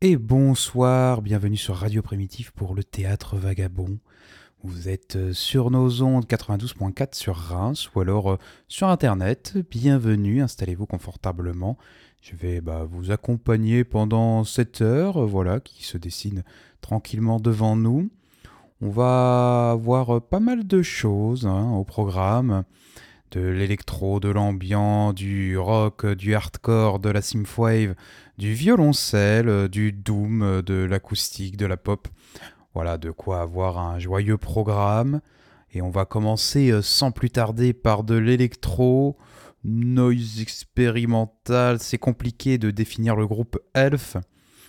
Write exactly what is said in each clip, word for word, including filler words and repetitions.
Et bonsoir, bienvenue sur Radio Primitif pour le Théâtre Vagabond. Vous êtes sur nos ondes quatre-vingt-douze point quatre sur Reims ou alors euh, sur Internet. Bienvenue, installez-vous confortablement. Je vais bah, vous accompagner pendant cette heure euh, voilà, qui se dessine tranquillement devant nous. On va voir pas mal de choses hein, au programme. De l'électro, de l'ambiant, du rock, du hardcore, de la synthwave, du violoncelle, du doom, de l'acoustique, de la pop. Voilà, de quoi avoir un joyeux programme. Et on va commencer sans plus tarder par de l'électro, noise expérimental. C'est compliqué de définir le groupe Elf.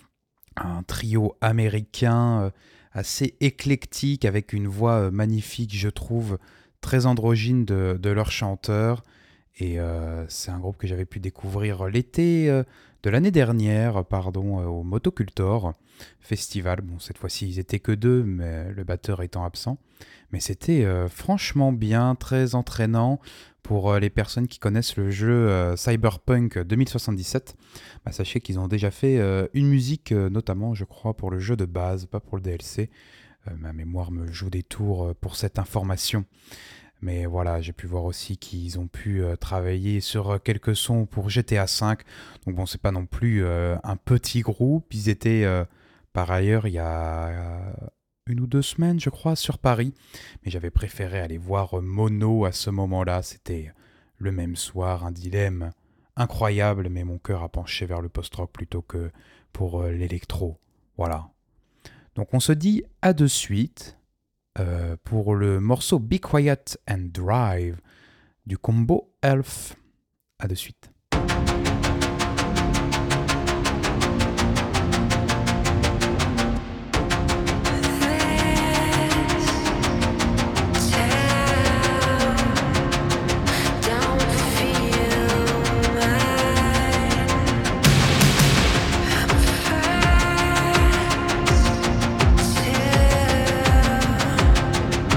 Un trio américain assez éclectique avec une voix magnifique, je trouve, très androgyne de, de leur chanteur. Et euh, c'est un groupe que j'avais pu découvrir l'été euh, de l'année dernière, pardon, euh, au Motocultor Festival. Bon, cette fois-ci, ils étaient que deux, mais le batteur étant absent. Mais c'était euh, franchement bien, très entraînant. Pour euh, les personnes qui connaissent le jeu euh, Cyberpunk deux mille soixante-dix-sept, bah, sachez qu'ils ont déjà fait euh, une musique, euh, notamment, je crois, pour le jeu de base, pas pour le D L C. Euh, ma mémoire me joue des tours pour cette information. Mais voilà, j'ai pu voir aussi qu'ils ont pu euh, travailler sur euh, quelques sons pour G T A cinq. Donc bon, c'est pas non plus euh, un petit groupe. Ils étaient euh, par ailleurs il y a euh, une ou deux semaines, je crois, sur Paris. Mais j'avais préféré aller voir euh, Mono à ce moment-là. C'était le même soir, un dilemme incroyable. Mais mon cœur a penché vers le post-rock plutôt que pour euh, l'électro. Voilà. Donc on se dit à de suite. Euh, pour le morceau Be Quiet and Drive du combo Elf. À de suite.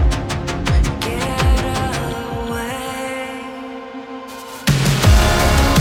Away.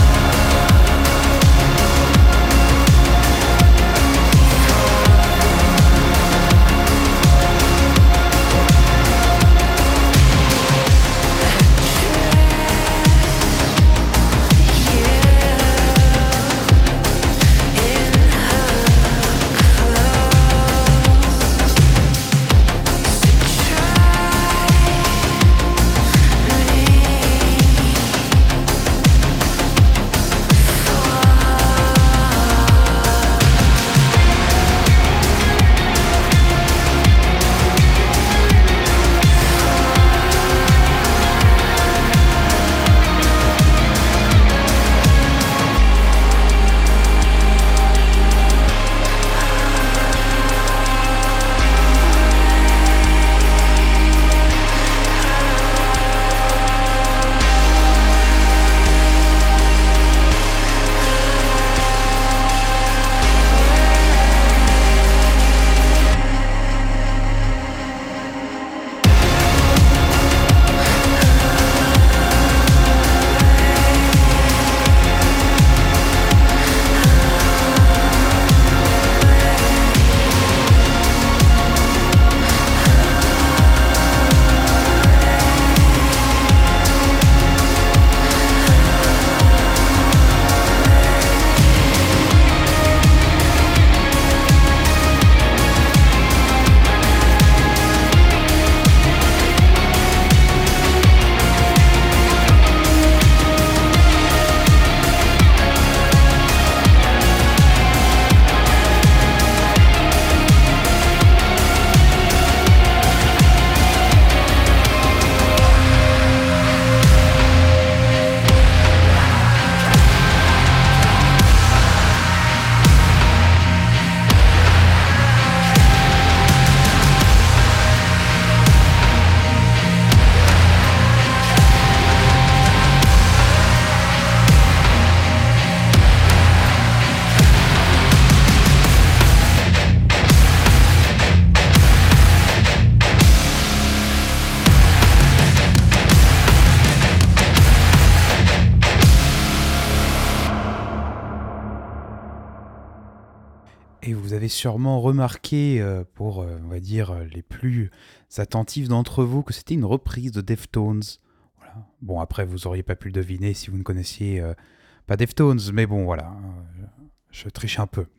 sûrement remarqué, euh, pour, euh, on va dire, euh, les plus attentifs d'entre vous, que c'était une reprise de Deftones. Voilà. Bon, après, vous auriez pas pu le deviner si vous ne connaissiez euh, pas Deftones, mais bon, voilà, euh, je triche un peu.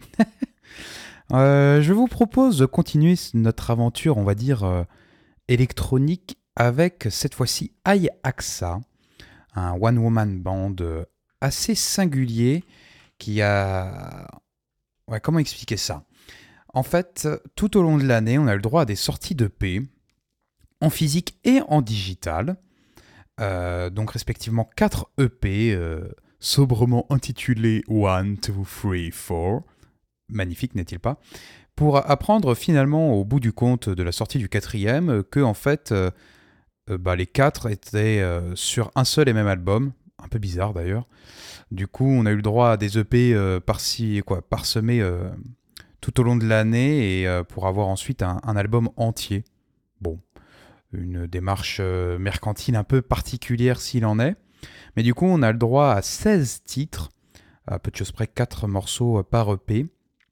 euh, je vous propose de continuer notre aventure, on va dire, euh, électronique, avec cette fois-ci Ai-Axa, un one-woman band euh, assez singulier qui a... Ouais, comment expliquer ça ? En fait, tout au long de l'année, on a le droit à des sorties d'E P, en physique et en digital. Euh, donc respectivement quatre E P, euh, sobrement intitulés one, two, three, four. Magnifique, n'est-il pas ? Pour apprendre finalement au bout du compte de la sortie du quatrième que en fait, euh, euh, bah, les quatre étaient euh, sur un seul et même album. Un peu bizarre d'ailleurs. Du coup, on a eu le droit à des E P euh, par-ci, quoi, parsemés euh, tout au long de l'année et euh, pour avoir ensuite un, un album entier. Bon, une démarche euh, mercantile un peu particulière s'il en est. Mais du coup, on a le droit à seize titres, à peu de choses près quatre morceaux par E P.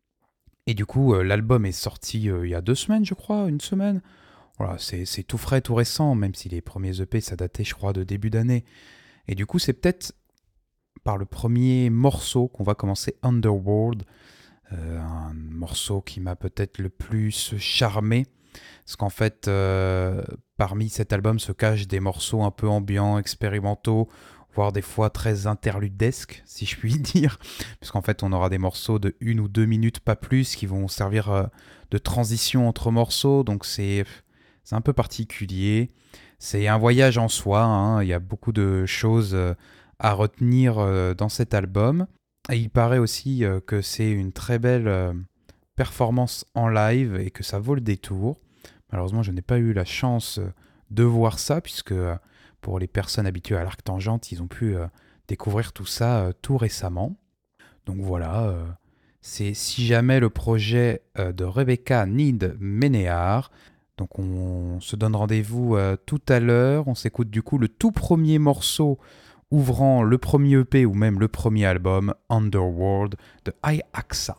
Et du coup, euh, l'album est sorti euh, il y a deux semaines, je crois, une semaine. Voilà, c'est, c'est tout frais, tout récent, même si les premiers E P, ça datait, je crois, de début d'année. Et du coup, c'est peut-être par le premier morceau qu'on va commencer, Underworld, euh, un morceau qui m'a peut-être le plus charmé, parce qu'en fait, euh, parmi cet album se cachent des morceaux un peu ambiants, expérimentaux, voire des fois très interludesques, si je puis dire, puisqu'en fait, on aura des morceaux de une ou deux minutes, pas plus, qui vont servir euh, de transition entre morceaux, donc c'est, c'est un peu particulier. C'est un voyage en soi, hein. Il y a beaucoup de choses euh, à retenir euh, dans cet album. Et il paraît aussi euh, que c'est une très belle euh, performance en live et que ça vaut le détour. Malheureusement, je n'ai pas eu la chance euh, de voir ça, puisque euh, pour les personnes habituées à l'Arc Tangente, ils ont pu euh, découvrir tout ça euh, tout récemment. Donc voilà, euh, c'est si jamais le projet euh, de Rebecca Need Ménéard. Donc on se donne rendez-vous euh, tout à l'heure. On s'écoute du coup le tout premier morceau ouvrant le premier E P ou même le premier album, Underworld, de Ai-Axa.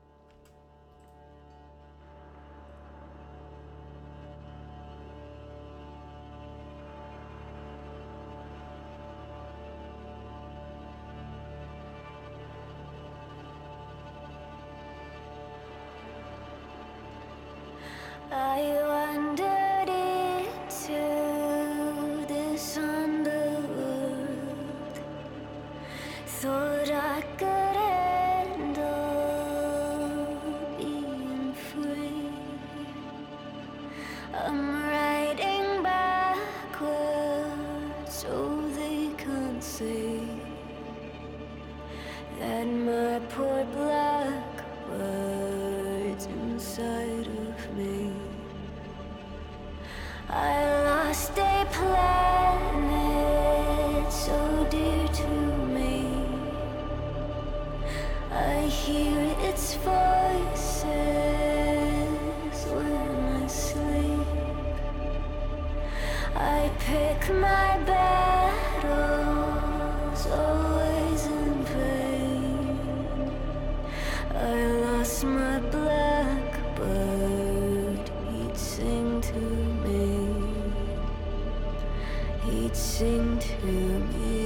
I wandered into this underworld, thought I could handle being free. I'm riding backwards so they can't see that my poor blackbird's inside of me. I lost a planet so dear to me. I hear its voices when I sleep. I pick my battles always in vain. I lost my blackbird, he'd sing to me. He'd sing to me.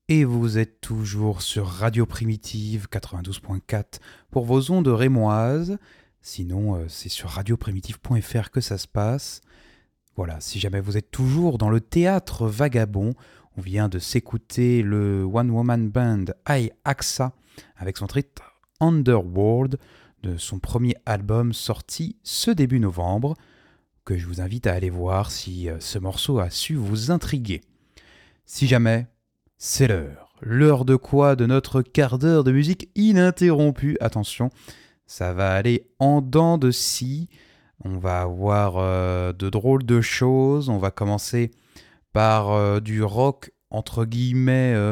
Et vous êtes toujours sur Radio Primitive quatre-vingt-douze point quatre pour vos ondes rémoises. Sinon, euh, c'est sur radio primitive point f r que ça se passe. Voilà, si jamais vous êtes toujours dans le théâtre vagabond, on vient de s'écouter le One Woman Band I Axa avec son titre Underworld de son premier album sorti ce début novembre, que je vous invite à aller voir si euh, ce morceau a su vous intriguer. Si jamais, c'est l'heure. L'heure de quoi? De notre quart d'heure de musique ininterrompue. Attention, ça va aller en dents de scie. On va avoir euh, de drôles de choses. On va commencer par euh, du rock, entre guillemets, euh,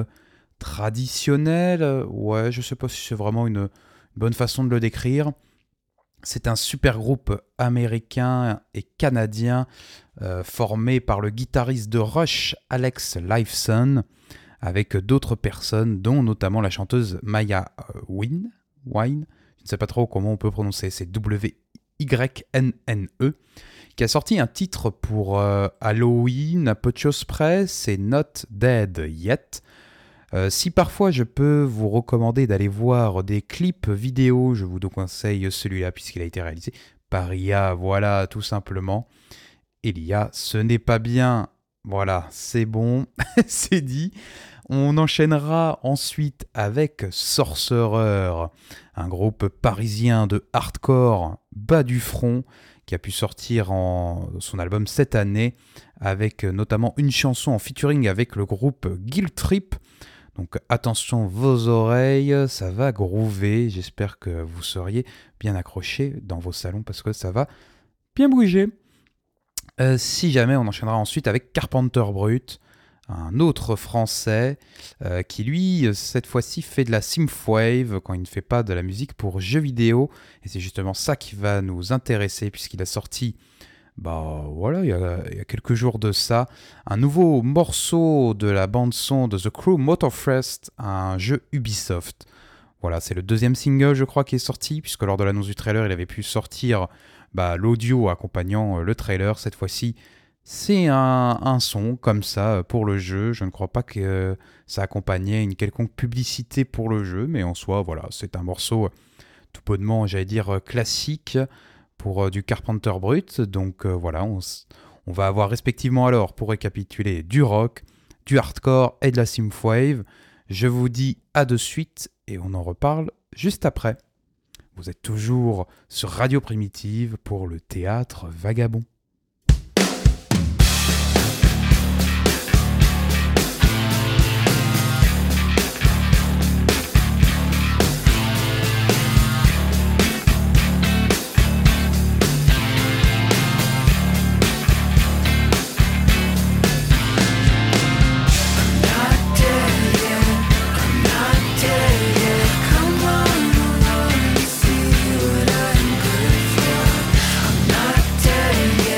traditionnel. Ouais, je sais pas si c'est vraiment une, une bonne façon de le décrire. C'est un super groupe américain et canadien euh, formé par le guitariste de Rush, Alex Lifeson, avec d'autres personnes, dont notamment la chanteuse Maya euh, Wine. Wine. Je ne sais pas trop comment on peut prononcer, c'est W Y N N E, qui a sorti un titre pour euh, Halloween, à peu de choses près, c'est Not Dead Yet. Euh, si parfois je peux vous recommander d'aller voir des clips vidéo, je vous conseille celui-là puisqu'il a été réalisé par I A, voilà, tout simplement. Et l'I A, ce n'est pas bien, voilà, c'est bon, c'est dit. On enchaînera ensuite avec Sorcerer, un groupe parisien de hardcore bas du front qui a pu sortir en son album cette année avec notamment une chanson en featuring avec le groupe Guilt Trip. Donc attention vos oreilles, ça va groover. J'espère que vous seriez bien accrochés dans vos salons parce que ça va bien bouger. Euh, si jamais, on enchaînera ensuite avec Carpenter Brut, un autre français euh, qui lui, cette fois-ci, fait de la synthwave quand il ne fait pas de la musique pour jeux vidéo. Et c'est justement ça qui va nous intéresser puisqu'il a sorti, bah voilà, il y a, il y a quelques jours de ça, un nouveau morceau de la bande-son de The Crew Motorfest, un jeu Ubisoft. Voilà, c'est le deuxième single, je crois, qui est sorti, puisque lors de l'annonce du trailer, il avait pu sortir bah, l'audio accompagnant le trailer. Cette fois-ci, c'est un, un son comme ça pour le jeu. Je ne crois pas que ça accompagnait une quelconque publicité pour le jeu, mais en soi, voilà, c'est un morceau tout bonnement, j'allais dire, classique pour euh, du Carpenter Brut. Donc euh, voilà, on, on va avoir respectivement alors, pour récapituler, du rock, du hardcore et de la synthwave. Je vous dis à de suite et on en reparle juste après. Vous êtes toujours sur Radio Primitive pour le théâtre vagabond. Yeah.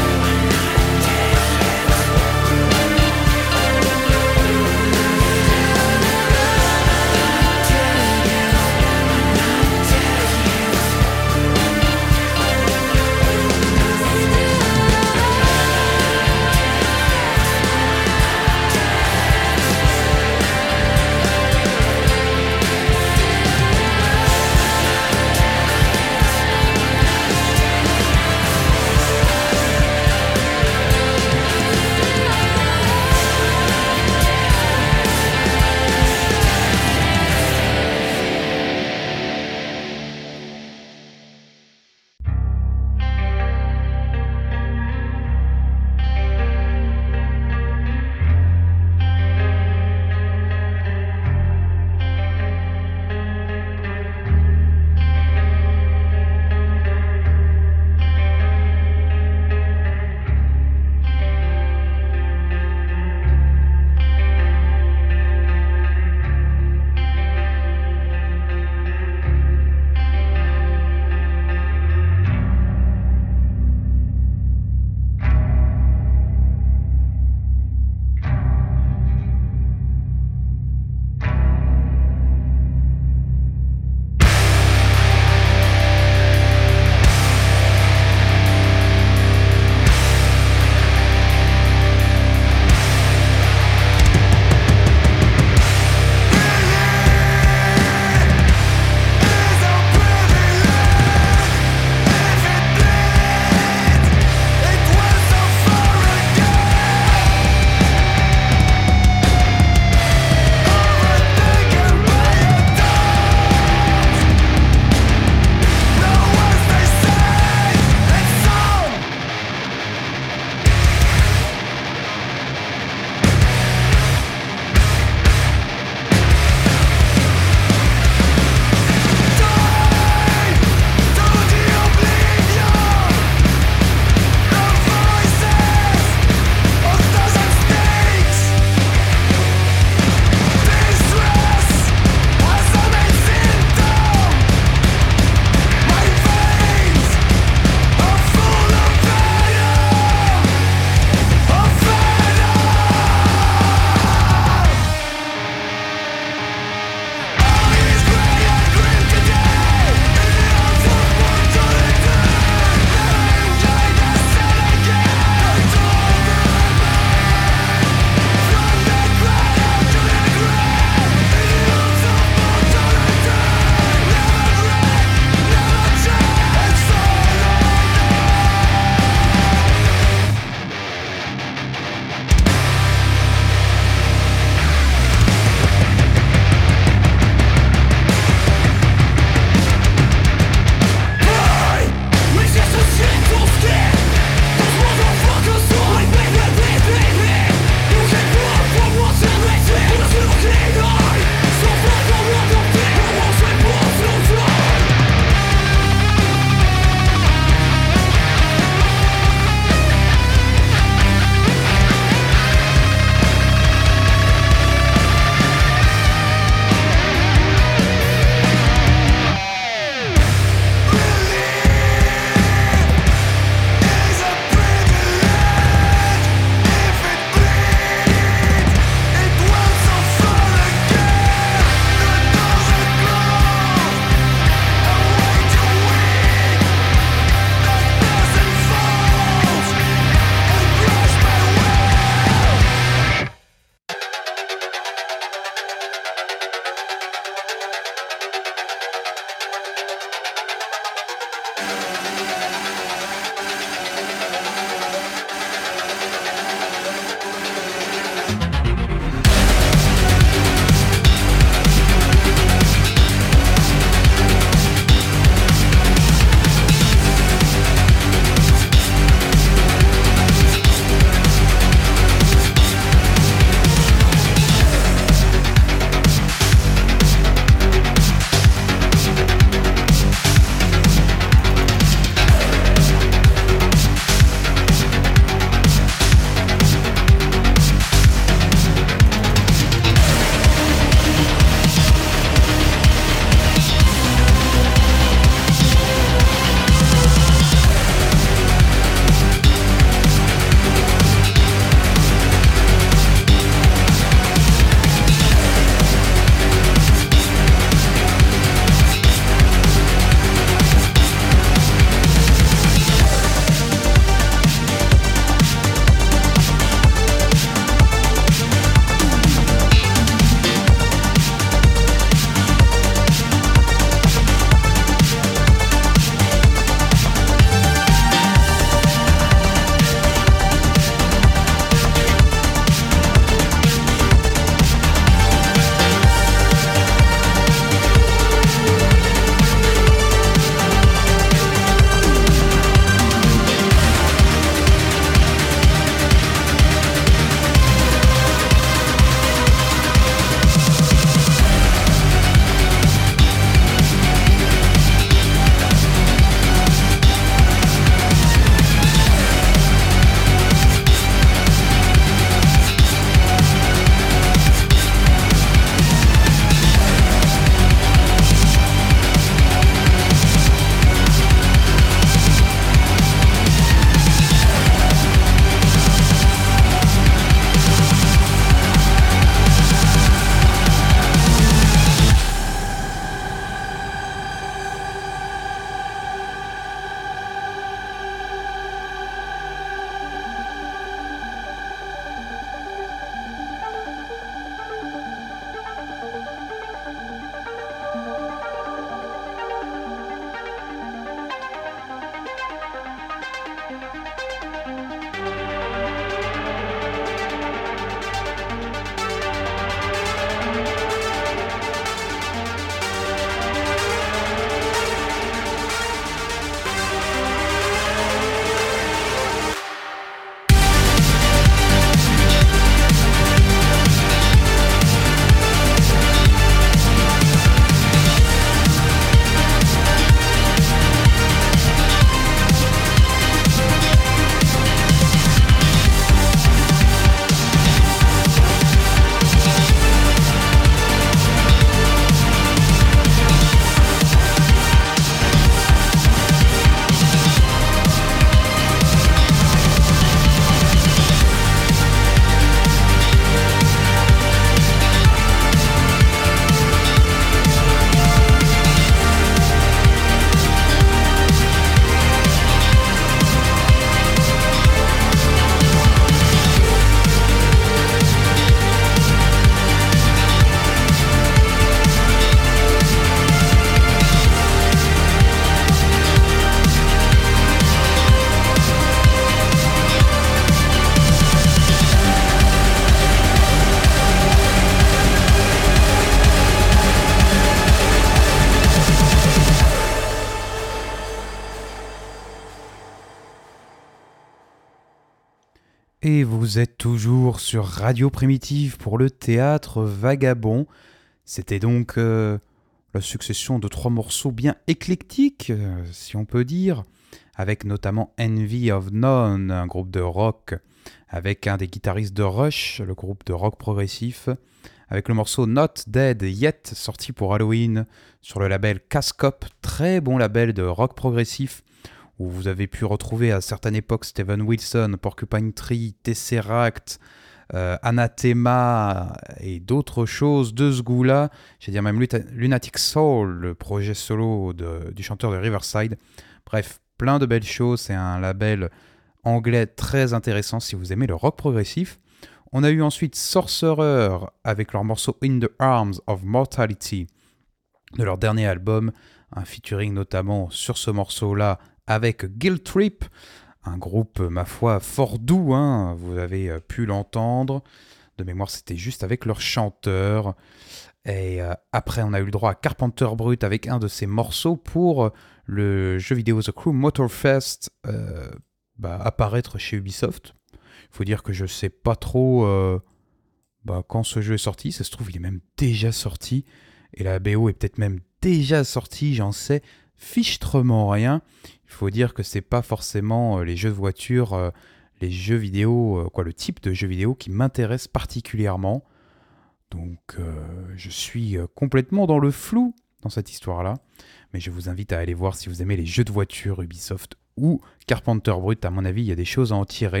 Et vous êtes toujours sur Radio Primitive pour le théâtre vagabond. C'était donc euh, la succession de trois morceaux bien éclectiques, euh, si on peut dire, avec notamment Envy of None, un groupe de rock, avec un des guitaristes de Rush, le groupe de rock progressif, avec le morceau Not Dead Yet, sorti pour Halloween sur le label Cascop, très bon label de rock progressif, où vous avez pu retrouver à certaines époques Steven Wilson, Porcupine Tree, Tesseract, euh, Anathema et d'autres choses de ce goût-là. J'ai dire même Lunatic Soul, le projet solo de, du chanteur de Riverside. Bref, plein de belles choses. C'est un label anglais très intéressant si vous aimez le rock progressif. On a eu ensuite Sorcerer avec leur morceau In the Arms of Mortality de leur dernier album, un featuring notamment sur ce morceau-là avec Guilt Trip, un groupe, ma foi, fort doux, hein, vous avez pu l'entendre. De mémoire, c'était juste avec leur chanteur. Et euh, après, on a eu le droit à Carpenter Brut avec un de ses morceaux pour le jeu vidéo The Crew Motorfest euh, bah, apparaître chez Ubisoft. Il faut dire que je ne sais pas trop euh, bah, quand ce jeu est sorti. Ça se trouve, il est même déjà sorti. Et la B O est peut-être même déjà sortie, j'en sais fichtrement rien. Il faut dire que c'est pas forcément les jeux de voiture, euh, les jeux vidéo, euh, quoi, le type de jeux vidéo qui m'intéresse particulièrement. Donc euh, je suis complètement dans le flou dans cette histoire-là. Mais je vous invite à aller voir si vous aimez les jeux de voiture Ubisoft ou Carpenter Brut. À mon avis, il y a des choses à en tirer.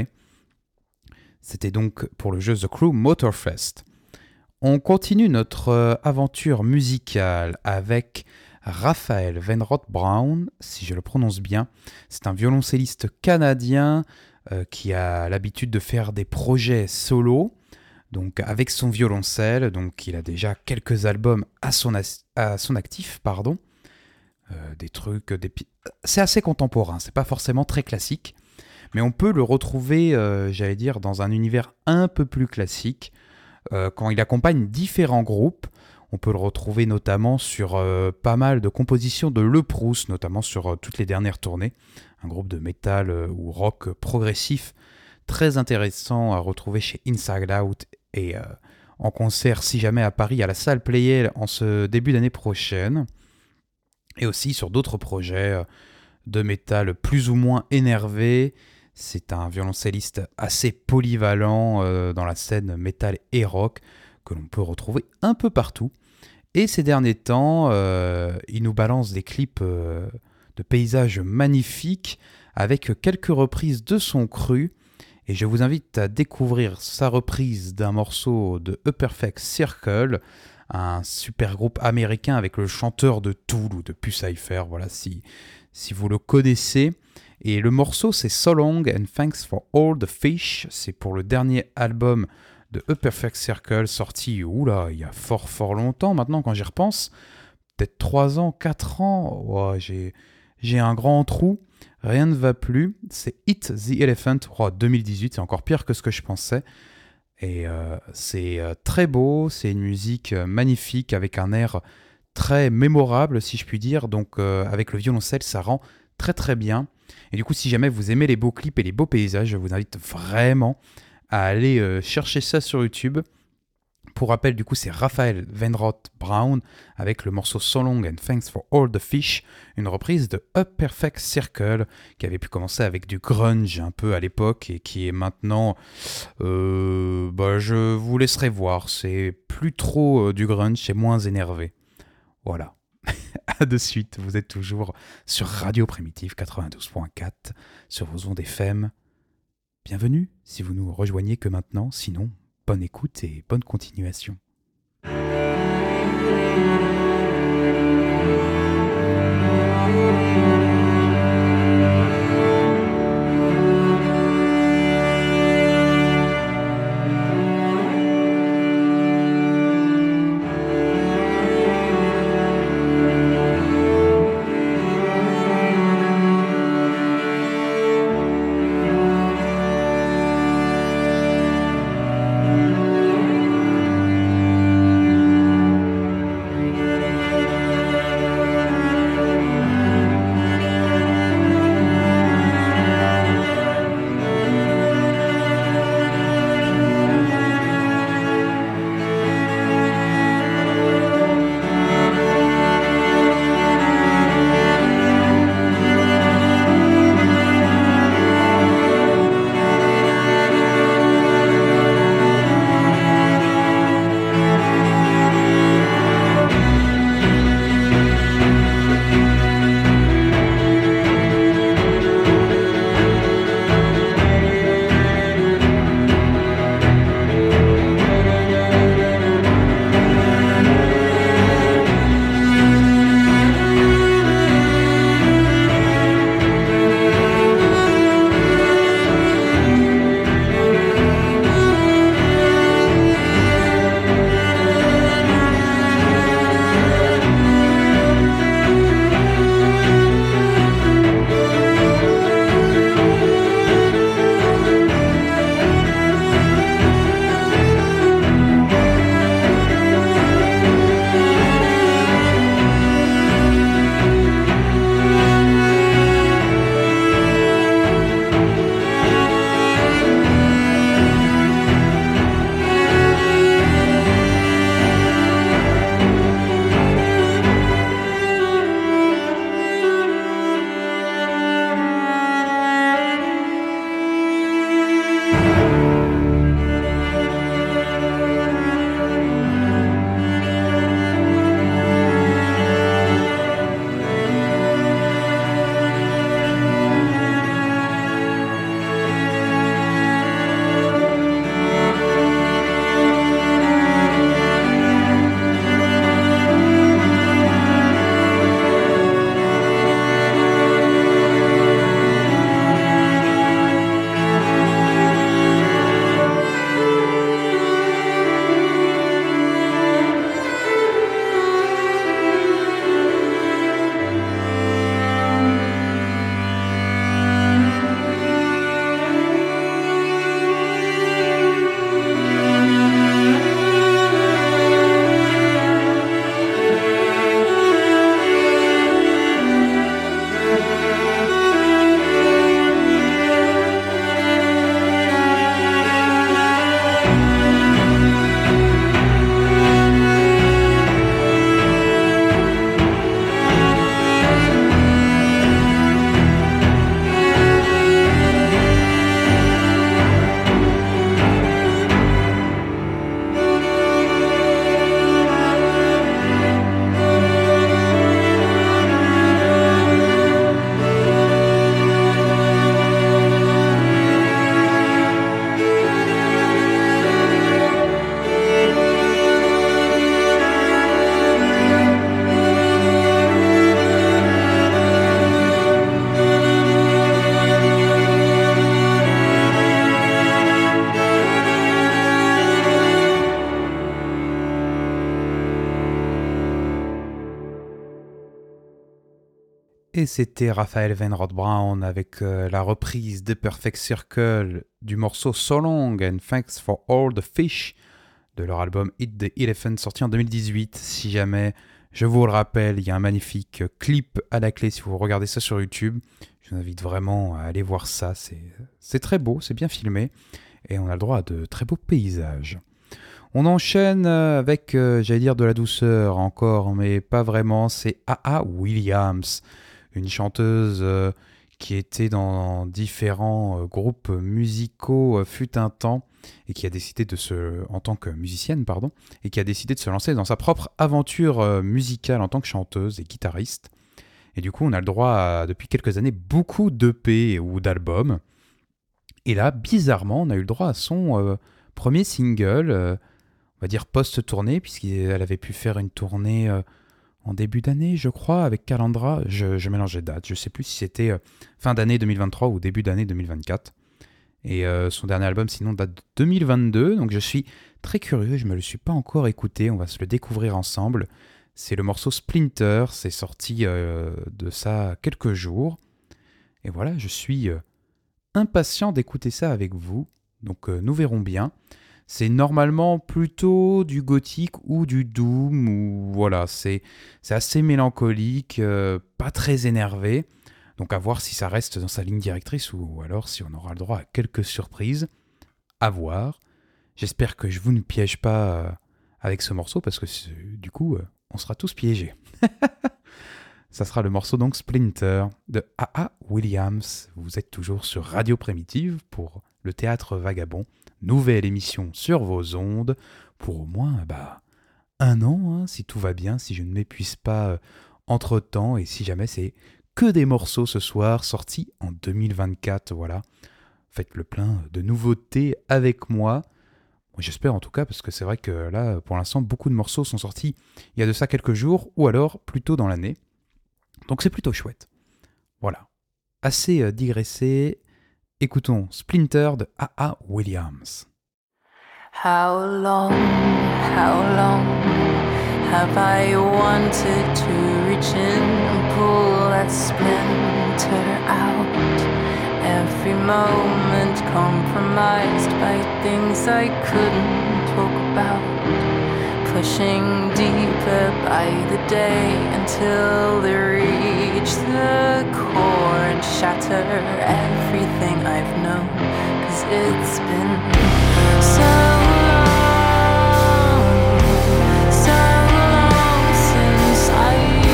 C'était donc pour le jeu The Crew Motorfest. On continue notre aventure musicale avec Raphael Venroth Brown, si je le prononce bien. C'est un violoncelliste canadien euh, qui a l'habitude de faire des projets solo, donc avec son violoncelle. Donc il a déjà quelques albums à son, as- à son actif, pardon. Euh, des trucs, des pi- c'est assez contemporain, c'est pas forcément très classique, mais on peut le retrouver, euh, j'allais dire, dans un univers un peu plus classique, euh, quand il accompagne différents groupes. On peut le retrouver notamment sur euh, pas mal de compositions de Le Proust, notamment sur euh, toutes les dernières tournées. Un groupe de métal euh, ou rock progressif très intéressant à retrouver chez Inside Out et euh, en concert, si jamais à Paris, à la salle Playel en ce début d'année prochaine. Et aussi sur d'autres projets euh, de métal plus ou moins énervé. C'est un violoncelliste assez polyvalent euh, dans la scène métal et rock, que l'on peut retrouver un peu partout. Et ces derniers temps, euh, il nous balance des clips euh, de paysages magnifiques avec quelques reprises de son cru. Et je vous invite à découvrir sa reprise d'un morceau de A Perfect Circle, un super groupe américain avec le chanteur de Tool ou de Puscifer, voilà, si, si vous le connaissez. Et le morceau, c'est So Long and Thanks for All the Fish. C'est pour le dernier album de A Perfect Circle, sorti oula, il y a fort fort longtemps maintenant quand j'y repense, peut-être trois ans, quatre ans, oh, j'ai, j'ai un grand trou, rien ne va plus, c'est Eat the Elephant, oh, deux mille dix-huit, c'est encore pire que ce que je pensais, et euh, c'est euh, très beau, c'est une musique euh, magnifique avec un air très mémorable si je puis dire, donc euh, avec le violoncelle ça rend très très bien, et du coup si jamais vous aimez les beaux clips et les beaux paysages, je vous invite vraiment à aller euh, chercher ça sur YouTube. Pour rappel, du coup, c'est Raphael Venroth Brown avec le morceau So Long and Thanks for All the Fish, une reprise de A Perfect Circle qui avait pu commencer avec du grunge un peu à l'époque et qui est maintenant, euh, bah, je vous laisserai voir, c'est plus trop euh, du grunge, c'est moins énervé. Voilà. À de suite, vous êtes toujours sur Radio Primitive quatre-vingt-douze point quatre sur vos ondes F M. Bienvenue si vous nous rejoignez que maintenant, sinon, bonne écoute et bonne continuation. Et c'était Raphael Van Brown avec euh, la reprise de Perfect Circle du morceau So Long and Thanks for All the Fish de leur album Eat the Elephant sorti en deux mille dix-huit. Si jamais, je vous le rappelle, il y a un magnifique clip à la clé si vous regardez ça sur YouTube. Je vous invite vraiment à aller voir ça, c'est, c'est très beau, c'est bien filmé et on a le droit à de très beaux paysages. On enchaîne avec, euh, j'allais dire de la douceur encore, mais pas vraiment, c'est A A Williams, une chanteuse euh, qui était dans différents euh, groupes musicaux euh, fut un temps et qui a décidé de se, en tant que musicienne, pardon, et qui a décidé de se lancer dans sa propre aventure euh, musicale en tant que chanteuse et guitariste. Et du coup, on a le droit à, depuis quelques années, beaucoup d'E P ou d'albums. Et là, bizarrement, on a eu le droit à son euh, premier single, euh, on va dire post-tournée, puisqu'elle avait pu faire une tournée euh, en début d'année, je crois, avec Calandra. Je, je mélange les dates. Je ne sais plus si c'était euh, fin d'année deux mille vingt-trois ou début d'année deux mille vingt-quatre. Et euh, son dernier album, sinon, date de deux mille vingt-deux. Donc je suis très curieux, je ne me le suis pas encore écouté. On va se le découvrir ensemble. C'est le morceau Splinter. C'est sorti euh, de ça quelques jours. Et voilà, je suis euh, impatient d'écouter ça avec vous. Donc euh, nous verrons bien. C'est normalement plutôt du gothique ou du doom, ou voilà, c'est, c'est assez mélancolique, euh, pas très énervé. Donc à voir si ça reste dans sa ligne directrice ou alors si on aura le droit à quelques surprises. À voir. J'espère que je vous ne piège pas euh, avec ce morceau parce que du coup, euh, on sera tous piégés. Ça sera le morceau donc Splinter de A A Williams. Vous êtes toujours sur Radio Primitive pour le Théâtre Vagabond. Nouvelle émission sur vos ondes pour au moins bah, un an, hein, si tout va bien, si je ne m'épuise pas euh, entre-temps et si jamais c'est que des morceaux ce soir sortis en deux mille vingt-quatre. Voilà, faites le plein de nouveautés avec moi. Moi, j'espère en tout cas parce que c'est vrai que là, pour l'instant, beaucoup de morceaux sont sortis il y a de ça quelques jours ou alors plus tôt dans l'année. Donc c'est plutôt chouette. Voilà, assez euh, digressé. Écoutons Splinter de A A Williams. How long, how long have I wanted to reach in and pull that splinter out? Every moment compromised by things I couldn't talk about. Pushing deeper by the day until they reach the core and shatter everything I've known. 'Cause it's been so long, so long since I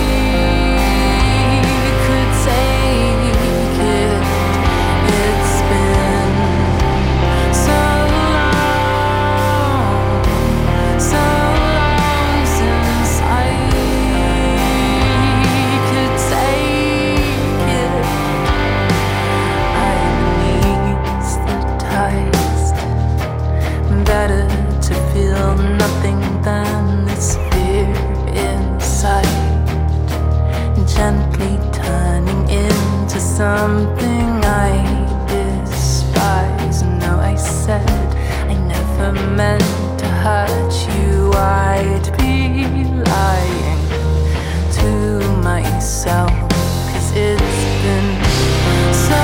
could take it. It's been so long, so better to feel nothing than this fear inside, gently turning into something I despise. No, I said I never meant to hurt you. I'd be lying to myself, 'cause it's been so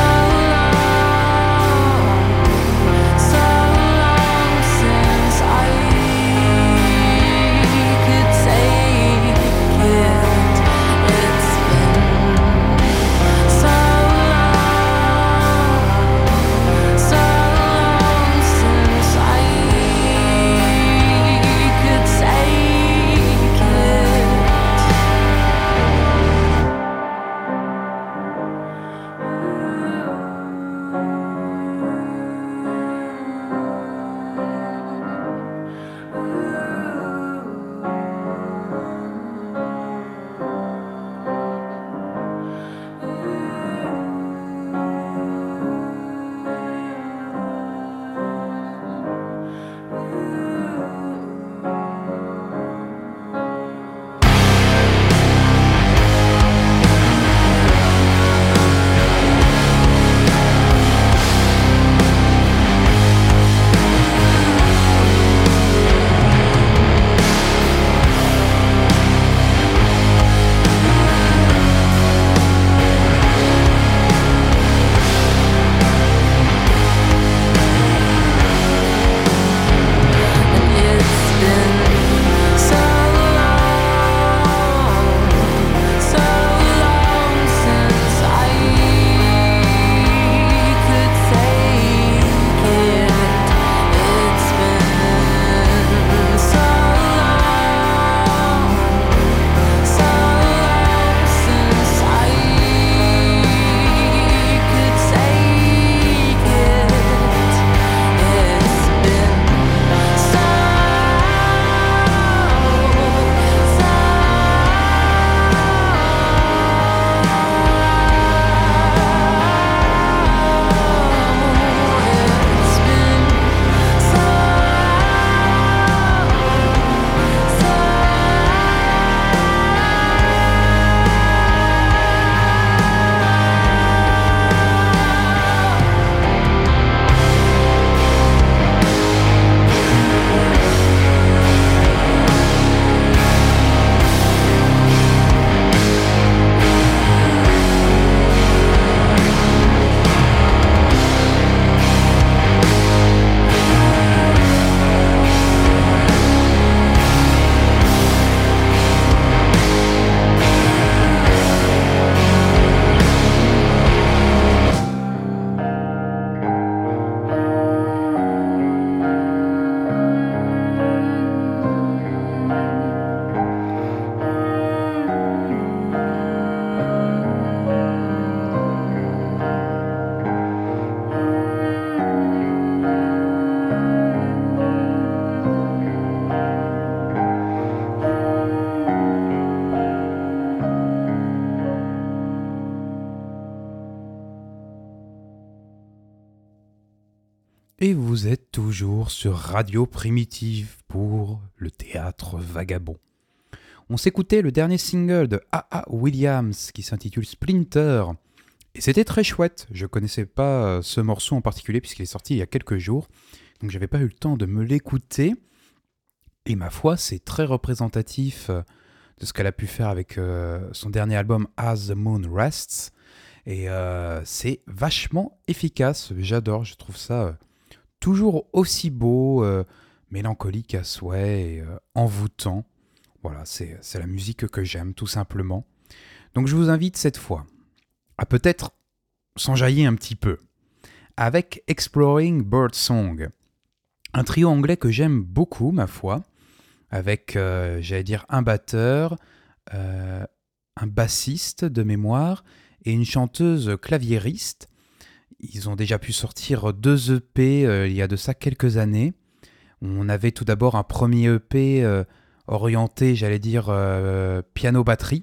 Et vous êtes toujours sur Radio Primitive pour le théâtre vagabond. On s'écoutait le dernier single de A A Williams qui s'intitule Splinter. Et c'était très chouette. Je connaissais pas ce morceau en particulier puisqu'il est sorti il y a quelques jours. Donc j'avais pas eu le temps de me l'écouter. Et ma foi, c'est très représentatif de ce qu'elle a pu faire avec euh, son dernier album As the Moon Rests. Et euh, c'est vachement efficace. J'adore, je trouve ça euh, toujours aussi beau, euh, mélancolique à souhait et euh, envoûtant. Voilà, c'est, c'est la musique que j'aime tout simplement. Donc je vous invite cette fois à peut-être s'enjailler un petit peu avec Exploring Birdsong. Un trio anglais que j'aime beaucoup, ma foi, avec, euh, j'allais dire, un batteur, euh, un bassiste de mémoire et une chanteuse claviériste. Ils ont déjà pu sortir deux E P euh, il y a de ça quelques années. On avait tout d'abord un premier E P euh, orienté, j'allais dire, euh, piano-batterie,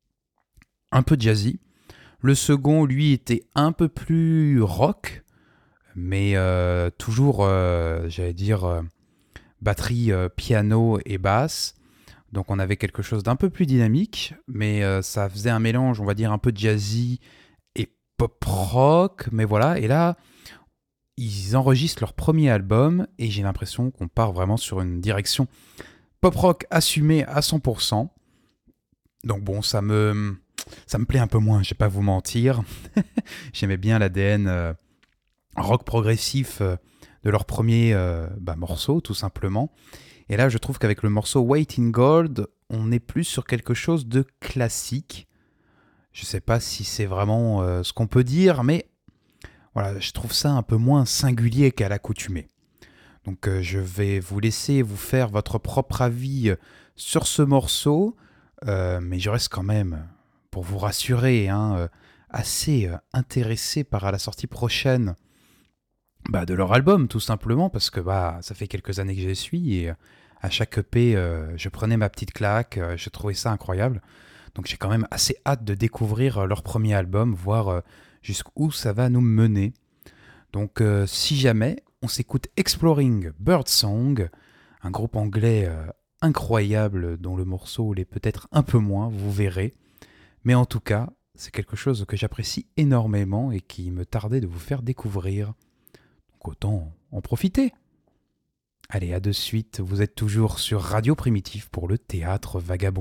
un peu jazzy. Le second, lui, était un peu plus rock, mais euh, toujours, euh, j'allais dire, euh, batterie, euh, piano et basse. Donc on avait quelque chose d'un peu plus dynamique, mais euh, ça faisait un mélange, on va dire, un peu jazzy et pop-rock. Mais voilà, et là, ils enregistrent leur premier album, et j'ai l'impression qu'on part vraiment sur une direction pop-rock assumée à cent pour cent. Donc bon, ça me, ça me plaît un peu moins, je vais pas vous mentir. J'aimais bien l'A D N euh, rock progressif euh, de leur premier euh, bah, morceau, tout simplement. Et là, je trouve qu'avec le morceau Waiting Gold, on est plus sur quelque chose de classique. Je sais pas si c'est vraiment euh, ce qu'on peut dire, mais voilà, je trouve ça un peu moins singulier qu'à l'accoutumée. Donc euh, je vais vous laisser vous faire votre propre avis sur ce morceau, euh, mais je reste quand même, pour vous rassurer, hein, euh, assez euh, intéressé par la sortie prochaine bah, de leur album, tout simplement, parce que bah, ça fait quelques années que j'y suis, et euh, à chaque E P, euh, je prenais ma petite claque, euh, je trouvais ça incroyable. Donc j'ai quand même assez hâte de découvrir euh, leur premier album, voir euh, jusqu'où ça va nous mener. Donc euh, si jamais, on s'écoute Exploring Birdsong, un groupe anglais euh, incroyable dont le morceau l'est peut-être un peu moins, vous verrez. Mais en tout cas, c'est quelque chose que j'apprécie énormément et qui me tardait de vous faire découvrir. Donc autant en profiter. Allez, à de suite, vous êtes toujours sur Radio Primitive pour le théâtre vagabond.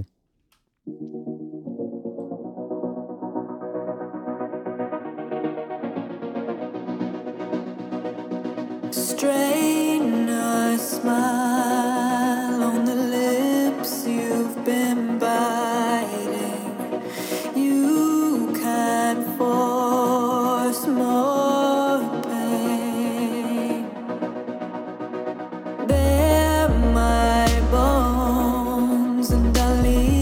Strain a smile on the lips you've been biting. You can't force more pain. Bare my bones and I'll leave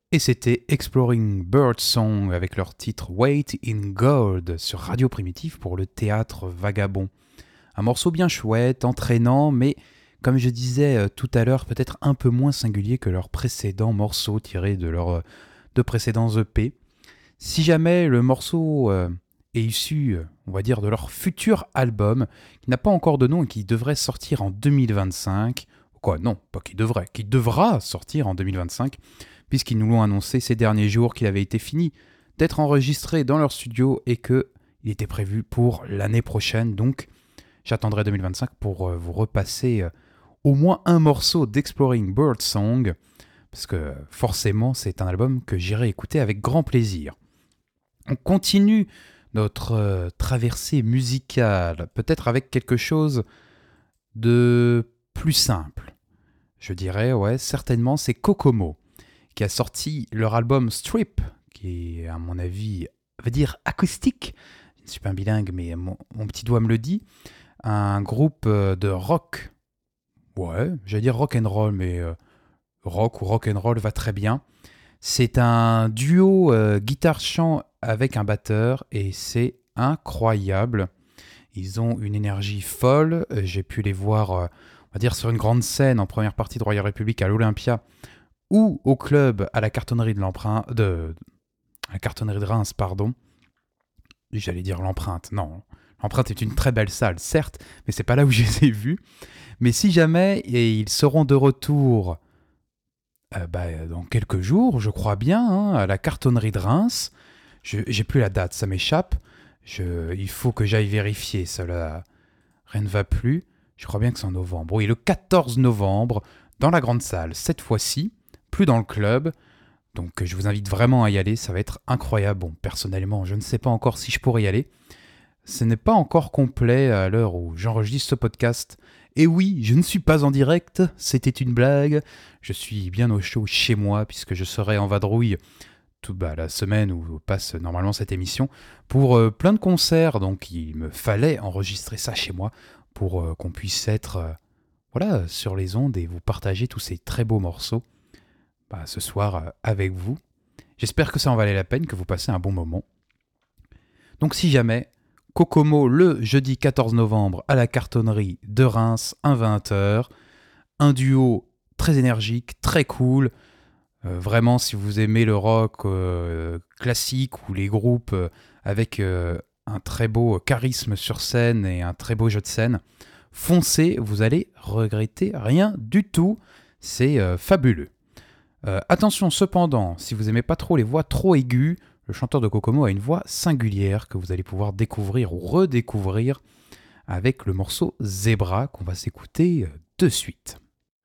Et c'était Exploring Birdsong avec leur titre Weight in Gold sur Radio Primitive pour le théâtre vagabond. Un morceau bien chouette, entraînant, mais comme je disais tout à l'heure, peut-être un peu moins singulier que leurs précédents morceaux tirés de leurs deux précédents E P. Si jamais le morceau euh, est issu, on va dire, de leur futur album, qui n'a pas encore de nom et qui devrait sortir en deux mille vingt-cinq, quoi, non, pas qui devrait, qui devra sortir en deux mille vingt-cinq, puisqu'ils nous l'ont annoncé ces derniers jours qu'il avait été fini d'être enregistré dans leur studio et qu'il était prévu pour l'année prochaine. Donc, j'attendrai deux mille vingt-cinq pour euh, vous repasser euh, au moins un morceau d'Exploring Birdsong, parce que forcément, c'est un album que j'irai écouter avec grand plaisir. On continue notre euh, traversée musicale, peut-être avec quelque chose de plus simple. Je dirais, ouais, certainement, c'est Kokomo, qui a sorti leur album Strip, qui est, à mon avis, veut dire acoustique. Je ne suis pas un bilingue, mais mon, mon petit doigt me le dit. Un groupe de rock. Ouais, j'allais dire rock and roll, mais euh, rock ou rock and roll va très bien. C'est un duo euh, guitare-chant avec un batteur et c'est incroyable. Ils ont une énergie folle. J'ai pu les voir, euh, on va dire, sur une grande scène en première partie de Royal République à l'Olympia, ou au club à la cartonnerie de l'empreinte de à la cartonnerie de Reims, pardon. J'allais dire l'empreinte, non. L'empreinte est une très belle salle, certes, mais c'est pas là où je les ai vus. Mais si jamais et ils seront de retour euh, bah, dans quelques jours, je crois bien, hein, à la cartonnerie de Reims. Je, j'ai plus la date, ça m'échappe. Je, il faut que j'aille vérifier, ça là, rien ne va plus. Je crois bien que c'est en novembre. Oui, le quatorze novembre, dans la grande salle, cette fois-ci. Plus dans le club, donc je vous invite vraiment à y aller, ça va être incroyable. Bon, personnellement, je ne sais pas encore si je pourrais y aller. Ce n'est pas encore complet à l'heure où j'enregistre ce podcast. Et oui, je ne suis pas en direct, c'était une blague. Je suis bien au chaud chez moi, puisque je serai en vadrouille toute bah, la semaine où passe normalement cette émission, pour euh, plein de concerts. Donc il me fallait enregistrer ça chez moi, pour euh, qu'on puisse être euh, voilà, sur les ondes et vous partager tous ces très beaux morceaux. Bah, ce soir euh, avec vous. J'espère que ça en valait la peine, que vous passez un bon moment. Donc si jamais, Kokomo le jeudi quatorze novembre à la cartonnerie de Reims, à vingt heures. Un duo très énergique, très cool. Euh, vraiment, si vous aimez le rock euh, classique ou les groupes euh, avec euh, un très beau charisme sur scène et un très beau jeu de scène, foncez, vous allez regretter rien du tout. C'est euh, fabuleux. Euh, attention cependant, si vous n'aimez pas trop les voix trop aiguës, le chanteur de Kokomo a une voix singulière que vous allez pouvoir découvrir ou redécouvrir avec le morceau Zebra qu'on va s'écouter de suite.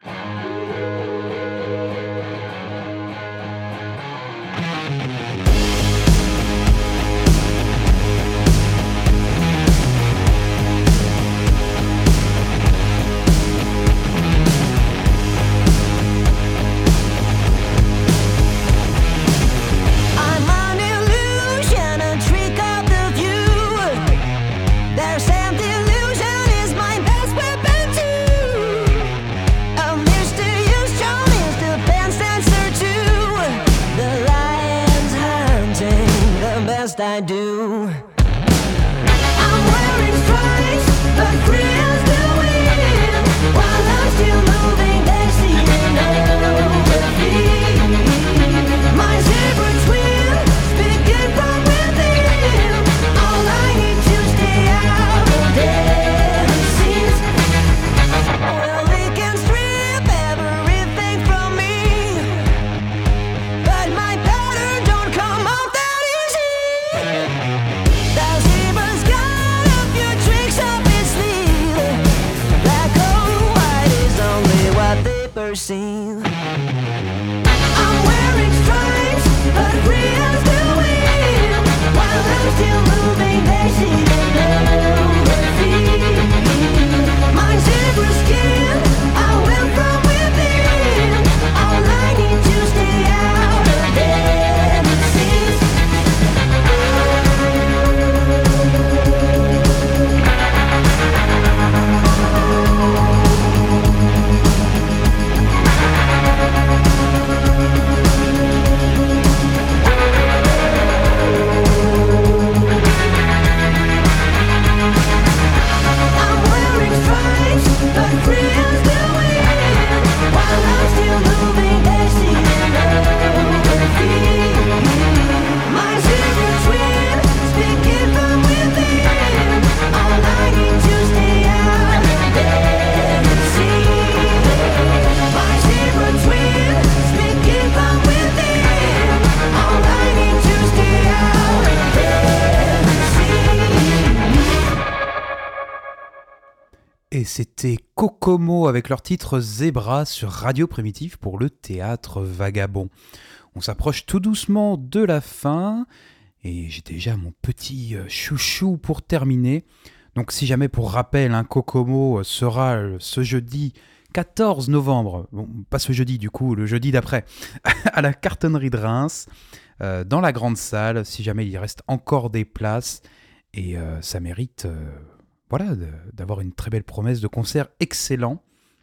I do. I'm wearing stripes, but free as the wind. While I'm still moving, they're seeing over me. My zebra twin, speaking from within. All I need to stay out of their scenes. Well, they can strip everything from me, but my pattern don't come off that easy. The zebra's got a few tricks up its sleeve. Black or white is only what they perceive. I'm wearing stripes, but free as the wind. While I'm still moving, they see the feet. My zebra skin, I will from within. All I need to stay out of their scenes. Et c'était Kokomo avec leur titre Zebra sur Radio Primitive pour le Théâtre Vagabond. On s'approche tout doucement de la fin et j'ai déjà mon petit chouchou pour terminer. Donc si jamais pour rappel, un hein, Kokomo sera ce jeudi quatorze novembre, bon, pas ce jeudi du coup, le jeudi d'après, à la Cartonnerie de Reims, euh, dans la grande salle, si jamais il reste encore des places. Et euh, ça mérite euh, voilà, de, d'avoir une très belle promesse de concert excellent.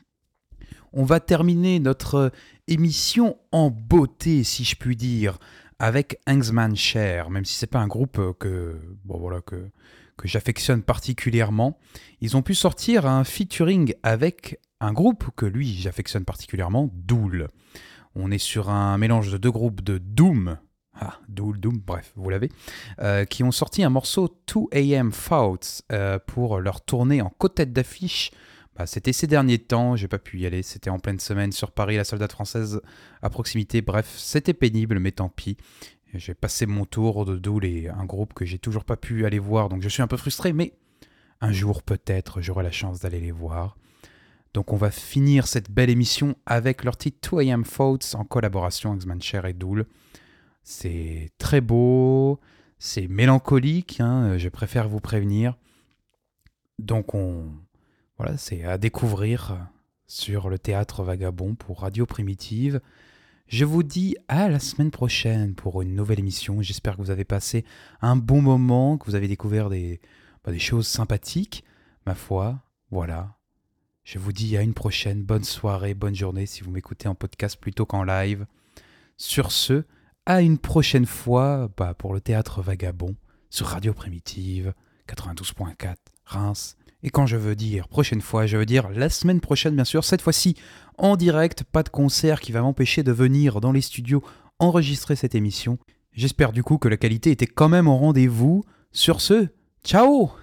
On va terminer notre émission en beauté, si je puis dire, avec Hangman's Chair, même si ce n'est pas un groupe que, bon, voilà, que, que j'affectionne particulièrement. Ils ont pu sortir un featuring avec un groupe que lui j'affectionne particulièrement, Dool. On est sur un mélange de deux groupes de Doom, ah, Dool, Doom, bref, vous l'avez, euh, qui ont sorti un morceau two a.m. Thoughts euh, pour leur tournée en côte-tête d'affiche. Bah, c'était ces derniers temps, j'ai pas pu y aller, c'était en pleine semaine sur Paris, la Soldate Française à proximité, bref, c'était pénible, mais tant pis. J'ai passé mon tour de Dool et un groupe que j'ai toujours pas pu aller voir, donc je suis un peu frustré, mais un jour peut-être j'aurai la chance d'aller les voir. Donc on va finir cette belle émission avec leur titre two a.m. Thoughts en collaboration avec Hangman's Chair et Dool. C'est très beau, c'est mélancolique, hein, je préfère vous prévenir. Donc on, voilà, c'est à découvrir sur le Théâtre Vagabond pour Radio Primitive. Je vous dis à la semaine prochaine pour une nouvelle émission. J'espère que vous avez passé un bon moment, que vous avez découvert des, bah, des choses sympathiques. Ma foi, voilà. Je vous dis à une prochaine, bonne soirée, bonne journée si vous m'écoutez en podcast plutôt qu'en live. Sur ce, à une prochaine fois bah, pour le Théâtre Vagabond sur Radio Primitive quatre-vingt-douze point quatre Reims. Et quand je veux dire prochaine fois, je veux dire la semaine prochaine bien sûr, cette fois-ci en direct, pas de concert qui va m'empêcher de venir dans les studios enregistrer cette émission. J'espère du coup que la qualité était quand même au rendez-vous. Sur ce, ciao!